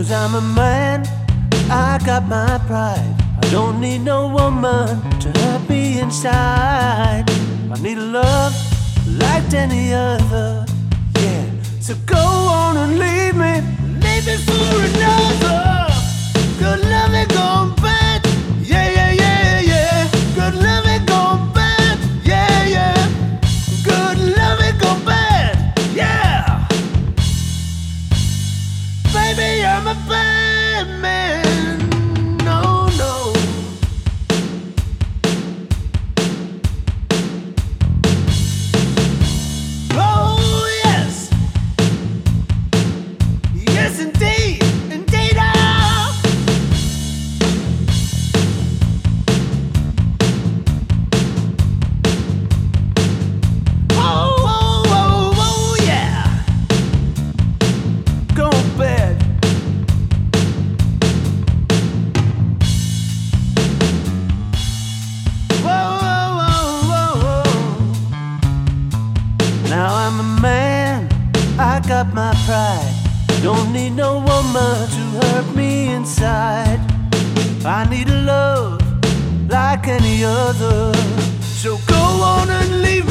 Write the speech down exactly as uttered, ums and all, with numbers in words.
'Cause I'm a man, I got my pride. I don't need no woman to hurt me inside. I need a love like any other, yeah. So go on and leave me, leave me for another. Good love ain't gone bad, yeah, yeah, yeah, yeah. Good love ain't gone bad, yeah, yeah. Good love ain't gone bad, yeah. Baby, I'm a bad man, no, no. Oh, yes. Yes, indeed, indeed I am. Oh, oh, oh, oh, yeah. Go to bed. Whoa, whoa, whoa, whoa, whoa. Now I'm a man, I got my pride. Don't need no woman to hurt me inside. I need a love like any other. So go on and leave